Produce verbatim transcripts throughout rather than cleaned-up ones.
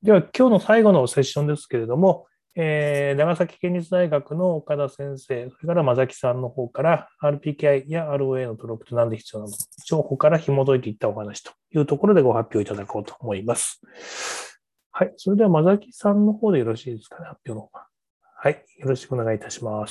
では、今日の最後のセッションですけれども、えー長崎県立大学の岡田先生、それから間崎さんの方から アールピーケーアイ や アールオーエー の登録と何で必要なのか、情報から紐解いていったお話というところでご発表いただこうと思います。はい。それでは間崎さんの方でよろしいですかね、発表の方が。はい。よろしくお願いいたします。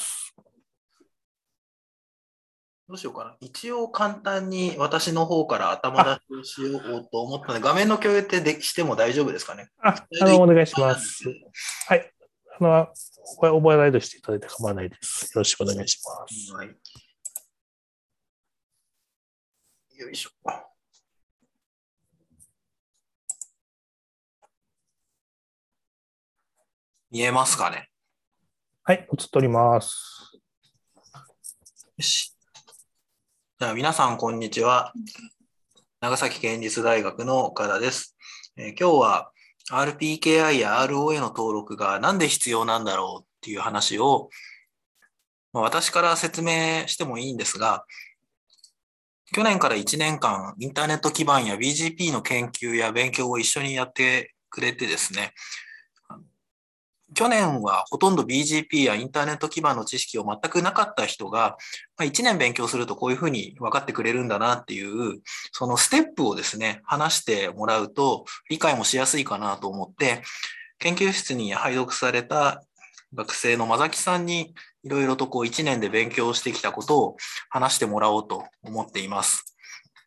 どうしようかな。一応簡単に私の方から頭出しをしようと思ったので、画面の共有ってでしても大丈夫ですかね。 あ、あの、お願いします。はい。あの、これ覚えられるしていただいて構わないです。よろしくお願いします。 はい。よいしょ。見えますかね。 はい、映っております。 よし。じゃあ皆さん、こんにちは。長崎県立大学の岡田です。えー今日は アールピーケーアイ や アールオーエー の登録がなんで必要なんだろうっていう話を、まあ私から説明してもいいんですが、去年からいちねんかんインターネット基盤や ビージーピー の研究や勉強を一緒にやってくれてですね、去年はほとんど ビージーピー やインターネット基盤の知識を全くなかった人が、まあ、いちねん勉強するとこういうふうに分かってくれるんだなっていう、そのステップをですね、話してもらうと理解もしやすいかなと思って、研究室に配属された学生の間崎さんにいろいろとこういちねんで勉強してきたことを話してもらおうと思っています。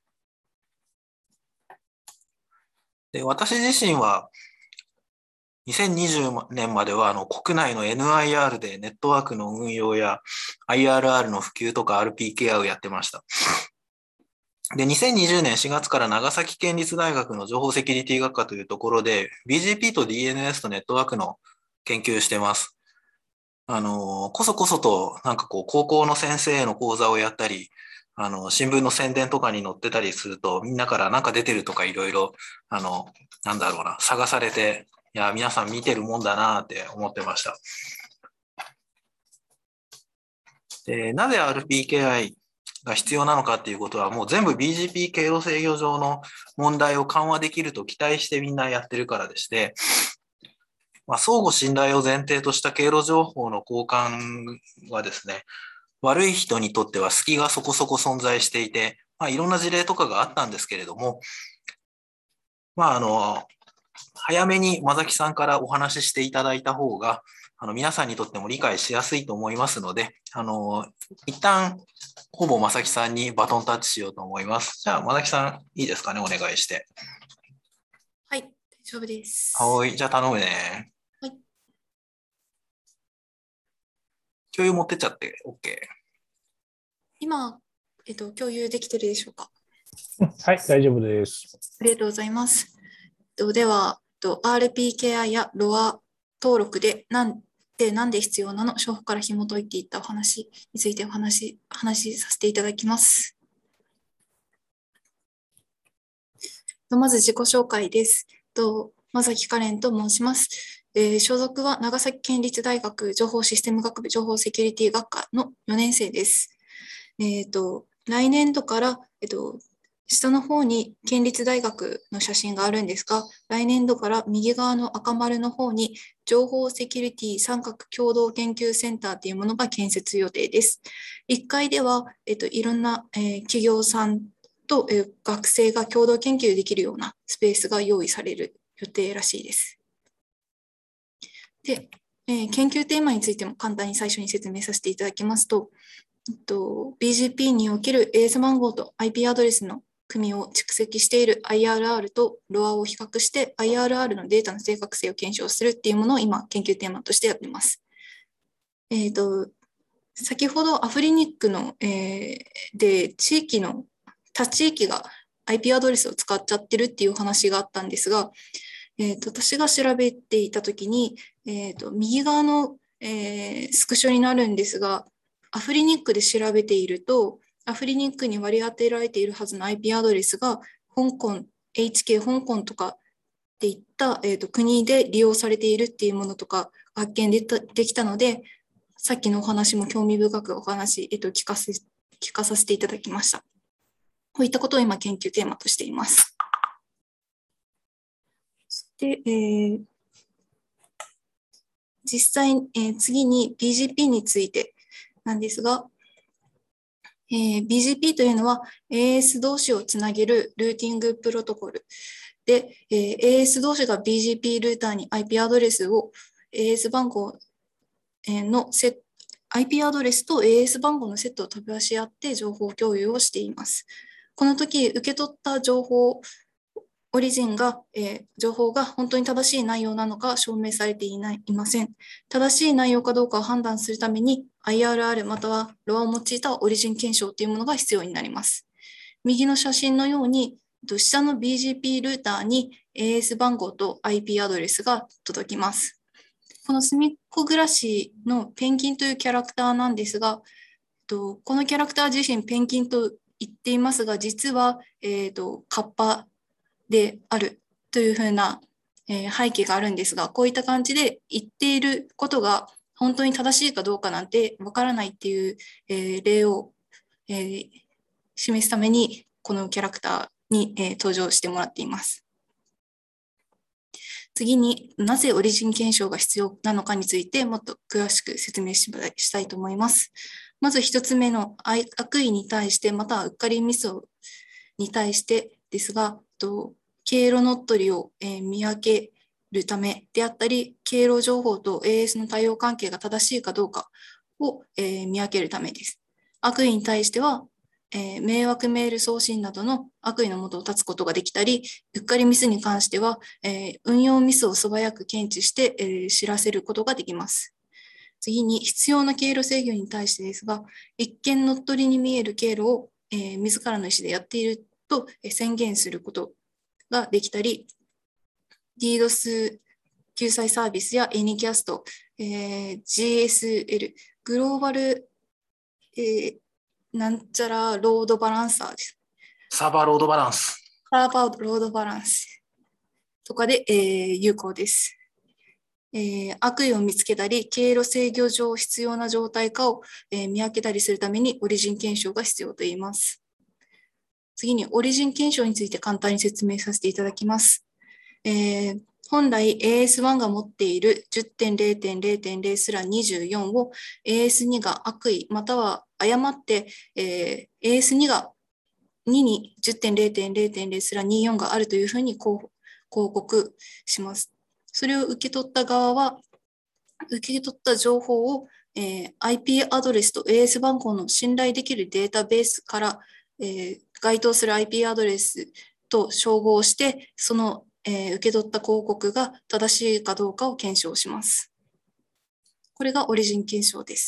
で、私自身はにせんにじゅうねんまではあの国内の エヌアイアール でネットワークの運用や アイアールアール の普及とか アールピーケーアイ をやってました。で、にせんにじゅうねんしがつから長崎県立大学の情報セキュリティ学科というところで ビージーピー と ディーエヌエス とネットワークの研究してます。あの、こそこそとなんかこう高校の先生の講座をやったり、あの、新聞の宣伝とかに載ってたりするとみんなからなんか出てるとかいろいろ、あの、なんだろうな、探されて、いや、皆さん見てるもんだなって思ってました。で、なぜ アールピーケーアイ が必要なのかっていうことは、もう全部 ビージーピー 経路制御上の問題を緩和できると期待してみんなやってるからでして、まあ、相互信頼を前提とした経路情報の交換はですね、悪い人にとっては隙がそこそこ存在していて、まあ、いろんな事例とかがあったんですけれども、まあ、あの、早めに間崎さんからお話ししていただいた方が、あの、皆さんにとっても理解しやすいと思いますので、あの、一旦、ほぼ間崎さんにバトンタッチしようと思います。じゃあ、間崎さん、いいですかね、お願いして。 はい、大丈夫です。 はい、じゃあ頼むね。 はい。 共有持ってっちゃって OK。 今、えっと、共有できてるでしょうか。 はい、大丈夫です。 ありがとうございます。では、アールピーケーアイ や ロア 登録で何で何で必要なの、情報から紐解いていったお話についてお話話しさせていただきます。まず自己紹介です。間崎カレンと申します。えー、所属は長崎県立大学情報システム学部情報セキュリティ学科のよねん生です。えーと、来年度から、えっと、下の方に県立大学の写真があるんですが、来年度から右側の赤丸の方に情報セキュリティ三角共同研究センターというものが建設予定です。いっかいでは、えっと、いろんな、えー、企業さんと、えー、学生が共同研究できるようなスペースが用意される予定らしいです。で、えー、研究テーマについても簡単に最初に説明させていただきますと、ビージーピー における エーエス 番号と アイピー アドレスの組を蓄積している アイアールアール と ロア を比較して アイアールアール のデータの正確性を検証するっていうものを今研究テーマとしてやっています。えーと、先ほどアフリニックの、えー、で地域の他地域が アイピー アドレスを使っちゃってるっていう話があったんですが、えーと、私が調べていたときに、えーと、右側の、えー、スクショになるんですが、アフリニックで調べていると、アフリニックに割り当てられているはずの アイピー アドレスが、香港、エイチケー 香港とかっていった、えーと、国で利用されているっていうものとか発見でできたので、さっきのお話も興味深くお話、えーと、聞かせ、聞かさせていただきました。こういったことを今研究テーマとしています。で、えー実際、えー、次に ビージーピー についてなんですが、えー、ビージーピー というのは エーエス 同士をつなげるルーティングプロトコルで、えー、エーエス 同士が ビージーピー ルーターに アイピー アドレスを エーエス 番号のセット、アイピー アドレスと エーエス 番号のセットを飛び出し合って情報共有をしています。この時、受け取った情報、オリジンが、えー、情報が本当に正しい内容なのか証明されていない、いません。正しい内容かどうかを判断するために アイアールアール または ローア を用いたオリジン検証というものが必要になります。右の写真のように、下の ビージーピー ルーターに エーエス 番号と アイピー アドレスが届きます。このすみっこ暮らしのペンギンというキャラクターなんですが、このキャラクター自身ペンギンと言っていますが、実は、えーと、カッパであるというふうな、えー、背景があるんですが、こういった感じで言っていることが本当に正しいかどうかなんてわからないっていう、えー、例を、えー、示すために、このキャラクターに、えー、登場してもらっています。次になぜオリジン検証が必要なのかについてもっと詳しく説明したいと思います。まず一つ目の悪意に対してまたはうっかりミスに対してですが、経路乗っ取りを見分けるためであったり、経路情報と エーエス の対応関係が正しいかどうかを見分けるためです。悪意に対してはえー、迷惑メール送信などの悪意のもとを断つことができたり、うっかりミスに関しては、えー、運用ミスを素早く検知して、えー、知らせることができます。次に、必要な経路制御に対してですが、一見乗っ取りに見える経路を、えー、自らの意思でやっていると宣言することができたり、ディードス 救済サービスや エニキャスト、えー、ジーエスエル、グローバル、えーなんちゃらロードバランサーです。 サーバーロードバランス。 サーバーロードバランスとかで、えー、有効です、えー。悪意を見つけたり、経路制御上必要な状態かを、えー、見分けたりするためにオリジン検証が必要と言います。次にオリジン検証について簡単に説明させていただきます。えー本来 エーエスワン が持っている じゅってんれいてんれいてんれい すらにじゅうよんを エーエスツー が悪意または誤って、えー、エーエスツー がにに じゅってんれいてんれいてんれい すらにじゅうよんがあるというふうに広告します。それを受け取った側は受け取った情報を、えー、アイピー アドレスと エーエス 番号の信頼できるデータベースから、えー、該当する アイピー アドレスと照合して、そのえー、受け取った広告が正しいかどうかを検証します。これがオリジン検証です。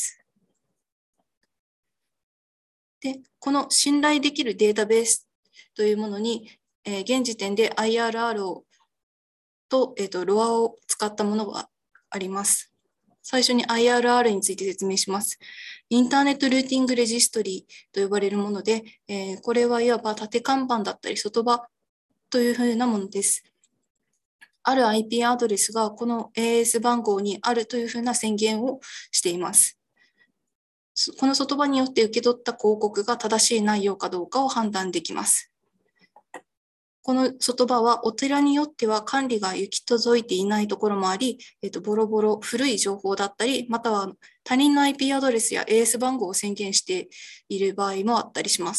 で、この信頼できるデータベースというものに、えー、現時点で アイアールアール をと、えーと、ロア を使ったものがあります。最初に アイアールアール について説明します。インターネットルーティングレジストリーと呼ばれるもので、えー、これはいわば縦看板だったり外場というふうなものです。ある アイピー アドレスがこの エーエス 番号にあるというふうな宣言をしています。この外場によって受け取った広告が正しい内容かどうかを判断できます。この外場はお寺によっては管理が行き届いていないところもあり、えっと、ボロボロ古い情報だったり、または他人の アイピー アドレスや エーエス 番号を宣言している場合もあったりします。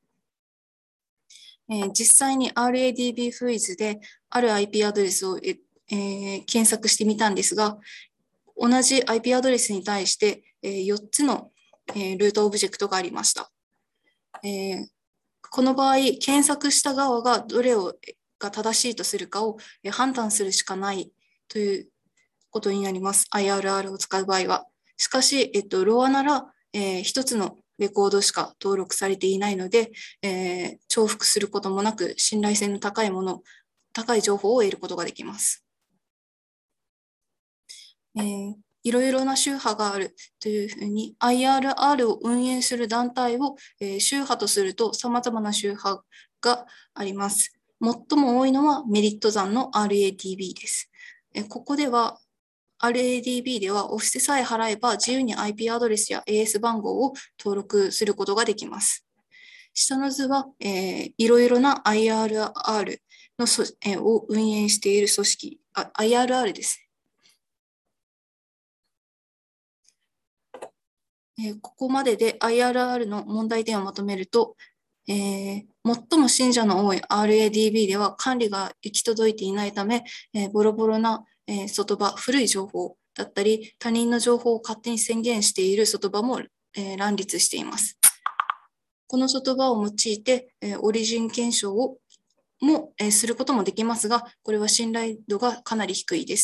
えー、実際に アールエーディービー フリーズである アイピー アドレスを、えー、検索してみたんですが、同じ アイピー アドレスに対して、えー、よっつの、えー、ルートオブジェクトがありました。えー、この場合、検索した側がどれをが正しいとするかを判断するしかないということになります。アイアールアール を使う場合は。しかし、えっと、ロアなら、えー、一つのレコードしか登録されていないので、えー、重複することもなく、信頼性の高いもの、高い情報を得ることができます。えー、いろいろな宗派があるというふうに、アイアールアール を運営する団体を、えー、宗派とすると、様々な宗派があります。最も多いのはメリット山の アールエーディービー です。えー、ここでは、アールエーディービー では、お布施さえ払えば自由に アイピー アドレスや エーエス 番号を登録することができます。下の図は、えー、いろいろな アイアールアール のそ、えー、を運営している組織、あ アイアールアール です。 えーここまでで アイアールアール の問題点をまとめると、えー最も信者の多い アールエーディービー では管理が行き届いていないため、えーボロボロな、えー外場、古い情報だったり、他人の情報を勝手に宣言している外場も、えー乱立しています。この外場を用いて、えーオリジン検証をも、えーすることもできますが、これは信頼度がかなり低いです。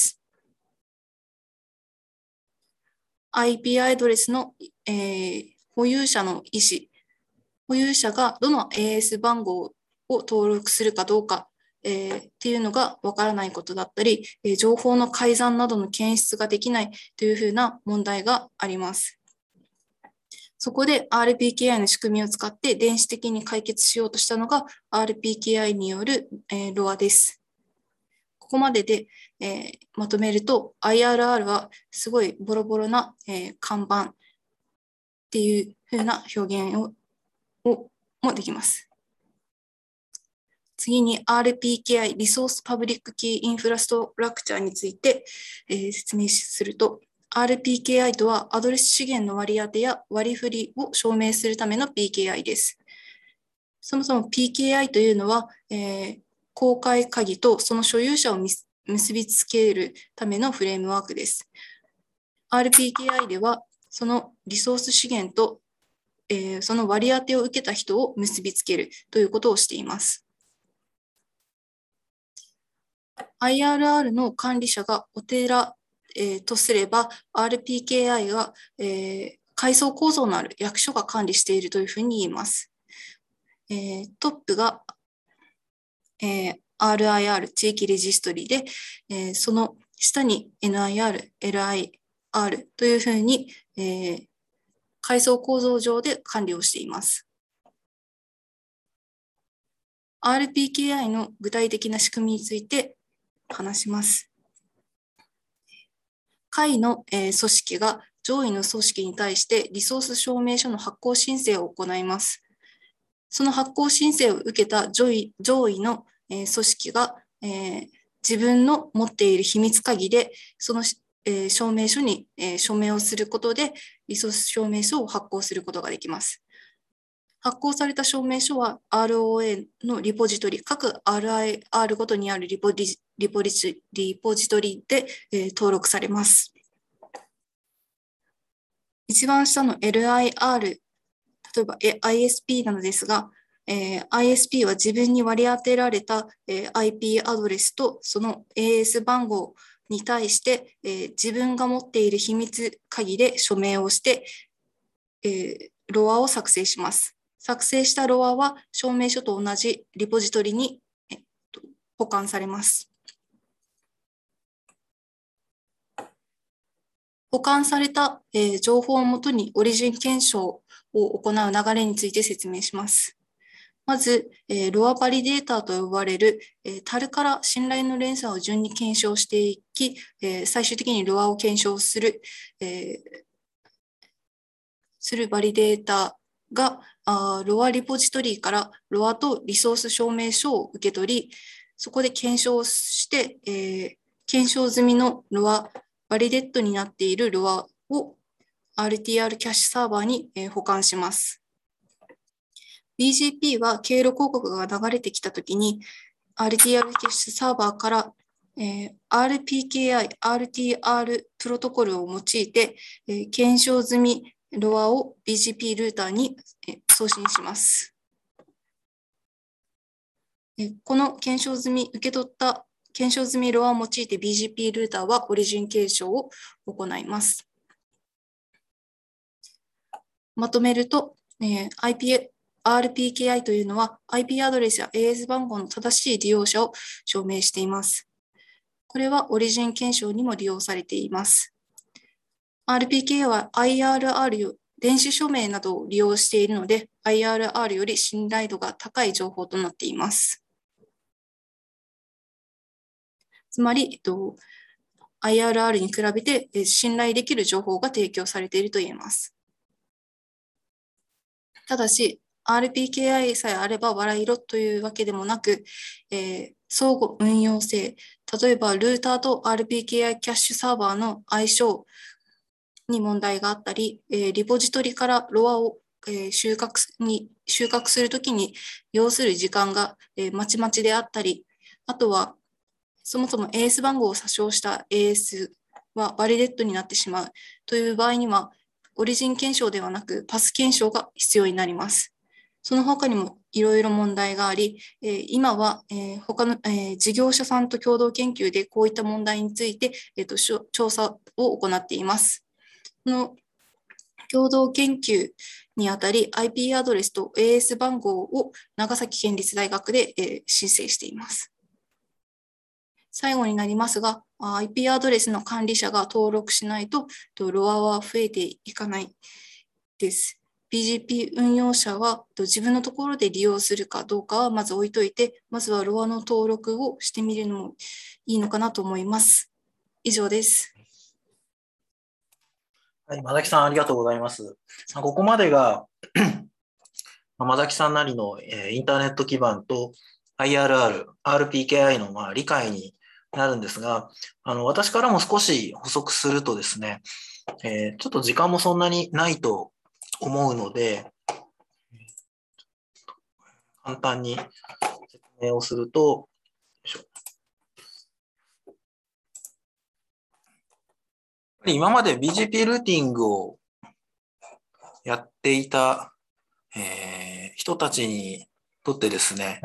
アイピー アドレスの、えー保有者の意思、保有者がどの エーエス 番号を登録するかどうか、えーっていうのがわからないことだったり、えー情報の改ざんなどの検出ができないというふうな問題があります。そこで アールピーケーアイ の仕組みを使って電子的に解決しようとしたのが アールピーケーアイ による、えーロアです。ここまでで、えーまとめると アイアールアール はすごいボロボロな、えー看板っていうふうな表現ををもできます。次に アールピーケーアイ、リソースパブリックキーインフラストラクチャーについて、えー説明すると、アールピーケーアイ とはアドレス資源の割り当てや割り振りを証明するための ピーケーアイ です。そもそも ピーケーアイ というのは、えー公開鍵とその所有者を結びつけるためのフレームワークです。アールピーケーアイ では、そのリソース資源と、えーその割り当てを受けた人を結びつけるということをしています。アイアールアール の管理者がお寺、えーとすれば、アールピーケーアイ が、えー階層構造のある役所が管理しているというふうに言います。えートップが、えーアールアイアール 地域レジストリで、えーその下に エヌアイアール、エルアイアール というふうに、えー階層構造上で管理をしています。アールピーケーアイ の具体的な仕組みについて話します。下位の組織が上位の組織に対してリソース証明書の発行申請を行います。その発行申請を受けた上位上位の組織が自分の持っている秘密鍵でその証明書に署名をすることでリソース証明書を発行することができます。発行された証明書は アールオーエー のリポジトリ、各 アールアイアール ごとにあるリポリリポリリポジトリで、えー、登録されます。一番下の エルアイアール、例えば アイエスピー なのですが、えー、アイエスピー は自分に割り当てられた、えー、アイピー アドレスとその エーエス 番号に対して、えー、自分が持っている秘密鍵で署名をして、えー、ロアを作成します。作成したロアは証明書と同じリポジトリに、えっと、保管されます。保管された、えー、情報をもとにオリジン検証を行う流れについて説明します。まず、えー、ロアバリデータと呼ばれる、えー、タルから信頼の連鎖を順に検証していき、えー、最終的にロアを検証する、えー、するバリデータがあロアリポジトリからロアとリソース証明書を受け取り、そこで検証して、えー、検証済みのロア、バリデットになっているロアを アールティーアール キャッシュサーバーに、えー、保管します。ビージーピー は経路広告が流れてきたときに アールティーアール キャッシュサーバーから、えー、アールピーケーアイ、アールティーアール プロトコルを用いて、えー、検証済みロアを ビージーピー ルーターに送信します。この検証済み、受け取った検証済みロアを用いて ビージーピー ルーターはオリジン検証を行います。まとめると、えー、アイピー、アールピーケーアイ というのは アイピー アドレスや エーエス 番号の正しい利用者を証明しています。これはオリジン検証にも利用されています。アールピーケーアイ は アイアールアール よ電子署名などを利用しているので アイアールアール より信頼度が高い情報となっています。つまり、えっと、アイアールアール に比べて信頼できる情報が提供されていると言えます。ただし、アールピーケーアイ さえあれば笑いろというわけでもなく、えー、相互運用性、例えばルーターと アールピーケーアイ キャッシュサーバーの相性に問題があったり、えー、リポジトリからロアを、えー、収穫に、収穫するときに要する時間が、えー、まちまちであったり、あとは、そもそも エーエス 番号を詐称した エーエス はバリデットになってしまうという場合には、オリジン検証ではなくパス検証が必要になります。その他にもいろいろ問題があり、えー、今は、えー、他の、えー、事業者さんと共同研究でこういった問題について、えー、と調査を行っています。この共同研究にあたり アイピー アドレスと エーエス 番号を長崎県立大学で、えー、申請しています。最後になりますが、アイピー アドレスの管理者が登録しないと、ロアは増えていかないです。ビージーピー 運用者は自分のところで利用するかどうかはまず置いといて、まずはロアの登録をしてみるのもいいのかなと思います。以上です。 はい、間崎さんありがとうございます。ここまでが間崎さんなりのインターネット基盤と アイアールアール、アールピーケーアイ のまあ理解になるんですが、あの私からも少し補足するとですね、えー、ちょっと時間もそんなにないと思うので、簡単に説明をすると、よいしょ。今まで ビージーピー ルーティングをやっていた、えー、人たちにとってですね、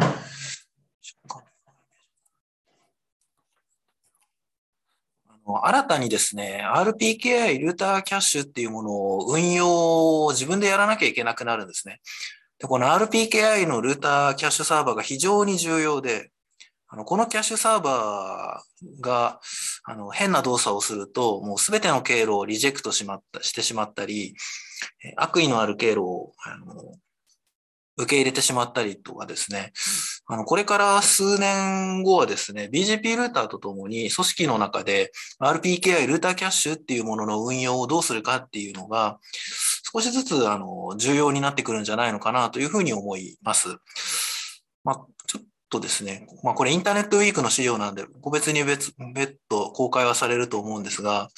新たにですね、アールピーケーアイ ルーターキャッシュっていうものを運用を自分でやらなきゃいけなくなるんですね。で、この アールピーケーアイ のルーターキャッシュサーバーが非常に重要で、あのこのキャッシュサーバーがあの変な動作をすると、もうすべての経路をリジェクトしまったしてしまったり、悪意のある経路をあの受け入れてしまったりとかですね、あのこれから数年後はですね、ビージーピー ルーターとともに組織の中で アールピーケーアイ ルーターキャッシュっていうものの運用をどうするかっていうのが少しずつあの重要になってくるんじゃないのかなというふうに思います。まあ、ちょっとですね、まあ、これインターネットウィークの資料なんで個別に別別途公開はされると思うんですが、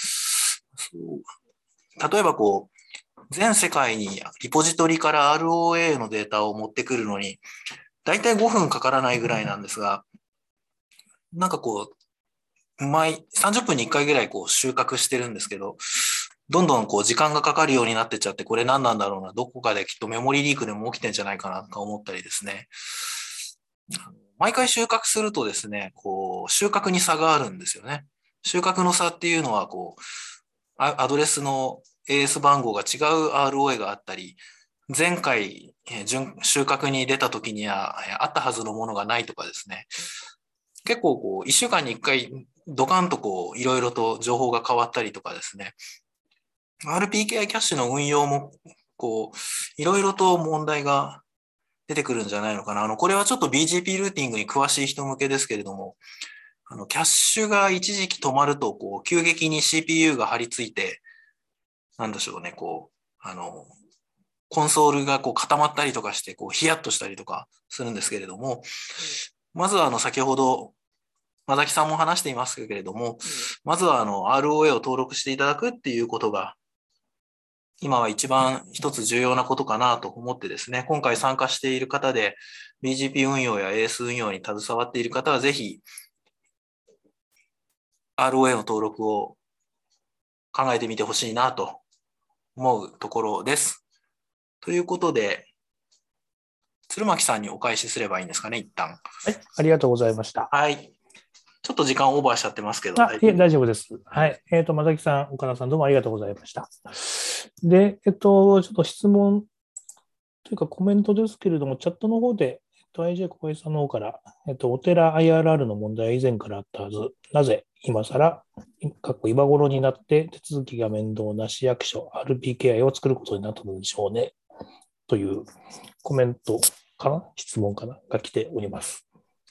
例えばこう全世界にリポジトリから アールオーエー のデータを持ってくるのに、だいたいごふんかからないぐらいなんですが、なんかこう、毎さんじゅっぷんにいっかいぐらいこう収穫してるんですけど、どんどんこう時間がかかるようになってっちゃって、これ何なんだろうな、どこかできっとメモリリークでも起きてんじゃないかなとか思ったりですね。毎回収穫するとですね、こう収穫に差があるんですよね。収穫の差っていうのはこう、アドレスの エーエス 番号が違う アールオーエー があったり、前回収穫に出た時にはあったはずのものがないとかですね。結構こういっしゅうかんにいっかいドカンとこういろいろと情報が変わったりとかですね。アールピーケーアイ キャッシュの運用もこういろいろと問題が出てくるんじゃないのかな。あのこれはちょっと ビージーピー ルーティングに詳しい人向けですけれども、あのキャッシュが一時期止まるとこう急激に シーピーユー が張り付いて、なんでしょうね、こうあのコンソールがこう固まったりとかして、こうヒヤッとしたりとかするんですけれども、まずはあの先ほど、間崎さんも話していますけれども、まずはあの アールオーエー を登録していただくっていうことが、今は一番一つ重要なことかなと思ってですね、今回参加している方で ビージーピー 運用や エーエス 運用に携わっている方はぜひ アールオーエー の登録を考えてみてほしいなと思うところです。ということで、鶴巻さんにお返しすればいいんですかね、一旦。 はい、ありがとうございました。 はい。ちょっと時間オーバーしちゃってますけど。 あ、いえ、大丈夫です。はい。えっと、間崎さん、岡田さん、どうもありがとうございました。で、えっと、ちょっと質問というかコメントですけれども、チャットの方で、えっと、アイジェー 小林さんの方から、えっと、お寺 アイアールアール の問題は以前からあったはず。なぜ今更、過去今頃になって手続きが面倒な市役所 アールピーケーアイ を作ることになったのでしょうね。というコメントかな質問かなが来ております。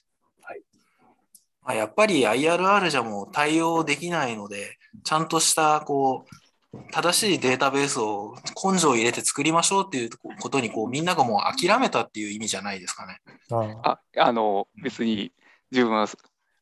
はい、やっぱり アイアールアール じゃもう対応できないので、ちゃんとしたこう正しいデータベースを根性を入れて作りましょうっていうことにこうみんながもう諦めたっていう意味じゃないですかね。 ああの別に自分は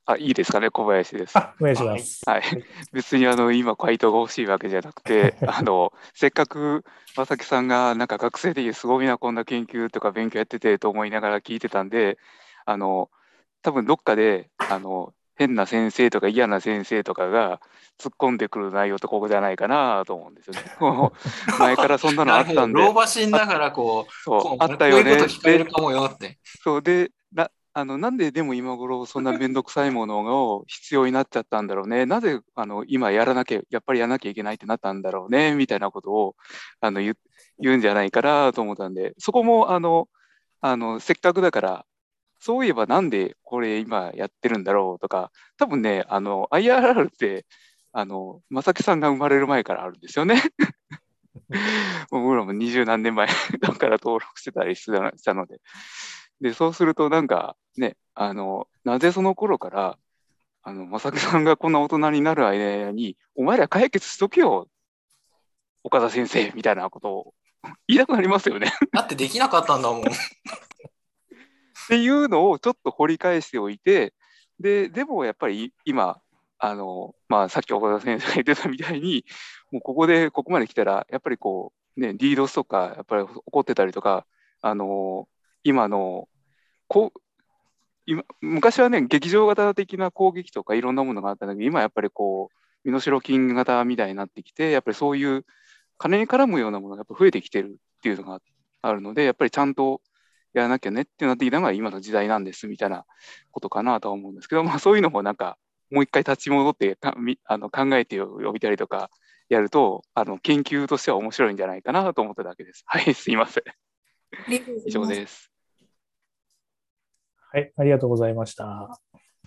あ、いいですかね、小林です。 あ、お願いします。 はい。別にあの今回答が欲しいわけじゃなくて、あのせっかく正木さんがなんか学生ですごいなこんな研究とか勉強やっててと思いながら聞いてたんで、あの多分どっかであの変な先生とか嫌な先生とかが突っ込んでくる内容ってここじゃないかなと思うんですよね。もう前からそんなのあったんで、 老婆心ながらこう、 そうこうあったよね。 こういうこと聞かれるかもよって。 そうでなあのなんででも今頃そんな面倒くさいものを必要になっちゃったんだろうね、なぜあの今やらなきゃやっぱりやらなきゃいけないってなったんだろうねみたいなことをあの 言, 言うんじゃないかなと思ったんで、そこもあのあのせっかくだからそういえばなんでこれ今やってるんだろうとか、多分ねあの アイアールアール ってあの正木さんが生まれる前からあるんですよね。僕らも二十何年前だから登録してたりしたので。で、そうするとなんかね、あの、なぜその頃から、あの、正木さんがこんな大人になる間に、お前ら解決しとけよ、岡田先生、みたいなことを言いたくなりますよね。 だってできなかったんだもん。 っていうのをちょっと掘り返しておいて、で、でもやっぱり今、あの、まあ、さっき岡田先生が言ってたみたいに、もうここで、ここまで来たら、やっぱりこう、ね、ディードスとか、やっぱり起こってたりとか、あの、今のこう今昔はね、劇場型的な攻撃とかいろんなものがあったんだけど、今やっぱりこう身代金型みたいになってきて、やっぱりそういう金に絡むようなものがやっぱ増えてきてるっていうのがあるので、やっぱりちゃんとやらなきゃねってなってきたのが今の時代なんですみたいなことかなとは思うんですけど、まあ、そういうのもなんかもう一回立ち戻ってかみあの考えておいたりとかやると、あの研究としては面白いんじゃないかなと思っただけです。はい、すいません。以上です。 はい、ありがとうございました。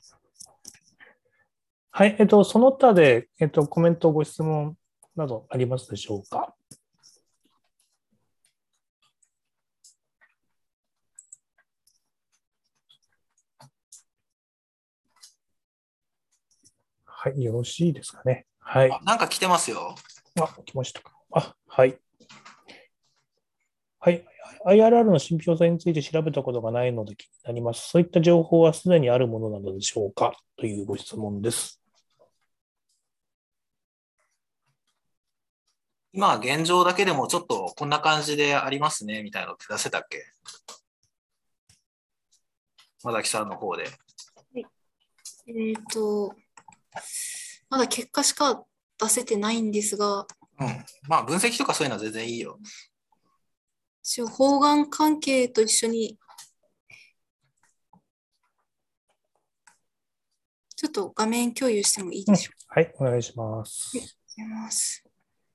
はい、えっと、その他で、えっと、コメント、ご質問などありますでしょうか。はい、よろしいですかね。はい。 なんか来てますよ。 あ、来ましたか。あ、はい。はい。アイアールアール の信憑性について調べたことがないので気になります。そういった情報はすでにあるものなのでしょうかというご質問です。 今、現状だけでもちょっとこんな感じでありますね、みたいなのって出せたっけ？正木さんの方で。はい、 えっと、まだ結果しか出せてないんですが。 うん。まあ、分析とかそういうのは全然いいよ。 一応、方眼関係と一緒に、ちょっと画面共有してもいいでしょうか。うん、はい、お願いします。 ありがとうございます。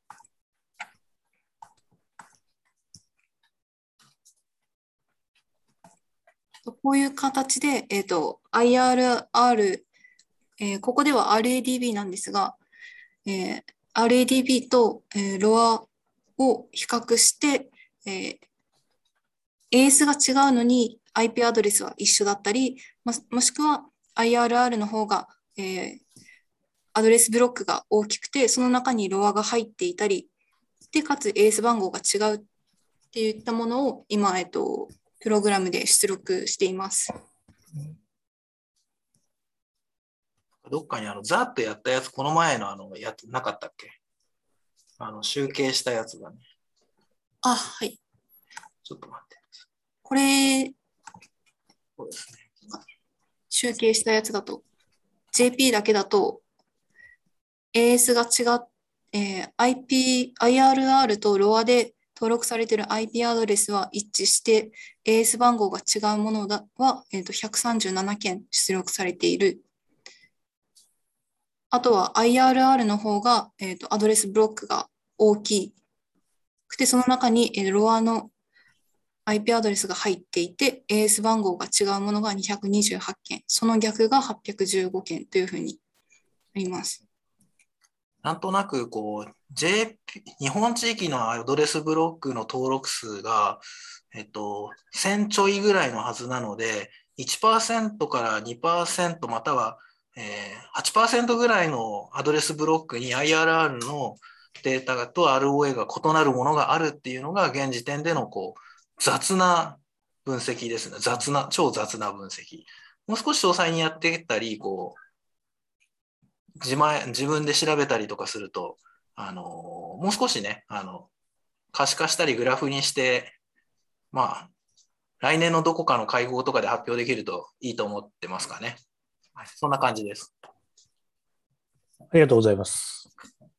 こういう形で、えっと、アイアールアール、えー、ここでは アールエーディービー なんですが、えー、アールエーディービー と、えー、ロアを比較して、えー、エーエス が違うのに アイピー アドレスは一緒だったり、も, もしくは アイアールアール の方が、えー、アドレスブロックが大きくて、その中にロアが入っていたり、で、かつ エーエス 番号が違うっていったものを今、えっと、プログラムで出力しています。 どっかにあのざっとやったやつ、この前のあのやつなかったっけ？あの集計したやつがね。 あ、はい。 ちょっと待って。 これ、 そうですね。 集計したやつだと、ジェーピー だけだと、エーエス が違っ、えー、アイピー、アイアールアール とロアで登録されている アイピー アドレスは一致して、エーエス 番号が違うものだは、えー、とひゃくさんじゅうななけん出力されている。あとは アイアールアール の方が、えー、とアドレスブロックが大きくて、その中に、えー、ロアの アイピー アドレスが入っていて、エーエス 番号が違うものがにひゃくにじゅうはちけん、その逆がはっぴゃくじゅうごけんというふうにあります。 なんとなくこう、J、日本地域のアドレスブロックの登録数が、えっと、せんちょいぐらいのはずなので、いちパーセント から にパーセント または、えー、はちパーセント ぐらいのアドレスブロックに アイアールアール のデータと アールオーエー が異なるものがあるっていうのが現時点でのこう雑な分析ですね。雑な、超雑な分析。 もう少し詳細にやっていったり、こう、自前、自分で調べたりとかすると、あの、もう少しね、あの、可視化したりグラフにして、まあ、来年のどこかの会合とかで発表できるといいと思ってますかね。はい、そんな感じです。 ありがとうございます。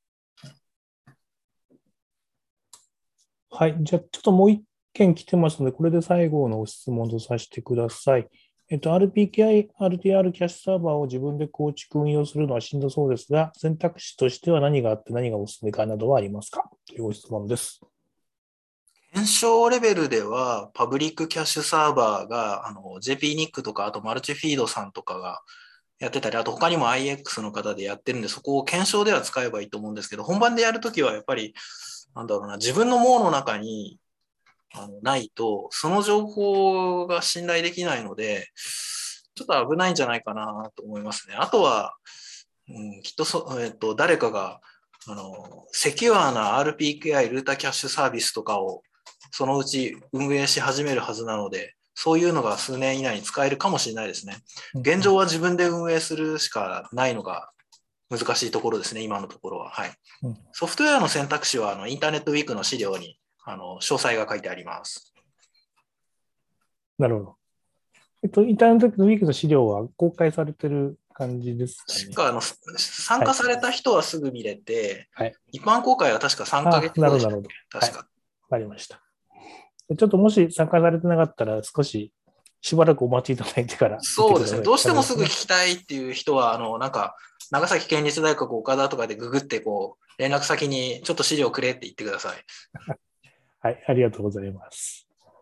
はい。じゃあ、ちょっともう一件来てますので、これで最後の質問とさせてください。えっと、アールピーケーアイ、アールティーアール キャッシュサーバーを自分で構築運用するのはしんどそうですが、選択肢としては何があって何がおすすめかなどはありますかというご質問です。 検証レベルでは、パブリックキャッシュサーバーが、あの、ジェーピーニック とか、あとマルチフィードさんとかがやってたり、あと他にも アイエックス の方でやってるんで、そこを検証では使えばいいと思うんですけど、本番でやるときはやっぱり、なんだろうな、自分の網の中にあのないと、その情報が信頼できないので、ちょっと危ないんじゃないかなと思いますね。あとは、うん、きっとそ、えっと、誰かが、あの、セキュアな アールピーケーアイ ルータキャッシュサービスとかをそのうち運営し始めるはずなので、そういうのが数年以内に使えるかもしれないですね。現状は自分で運営するしかないのが難しいところですね、今のところは。はい。ソフトウェアの選択肢はあのインターネットウィークの資料にあの詳細が書いてあります。 なるほど。えっと、インターネットウィークの資料は公開されてる感じですかね。 確かあの参加された人はすぐ見れて、 はい、 一般公開は確かさんかげつごでしたっけ？確か。 わかりました。ちょっともし参加されてなかったら少ししばらくお待ちいただいてから。 そうですね。どうしてもすぐ聞きたいっていう人は、あの、なんか、長崎県立大学岡田とかでググって、こう、連絡先にちょっと資料くれって言ってください。 はい、ありがとうございます。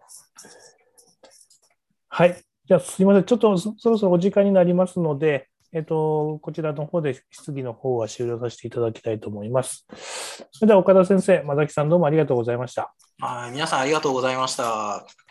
はい。じゃあ、すみません。ちょっと そ, そろそろお時間になりますので、えっと、こちらの方で質疑の方は終了させていただきたいと思います。それでは岡田先生、間崎さんどうもありがとうございました。 はい、皆さんありがとうございました。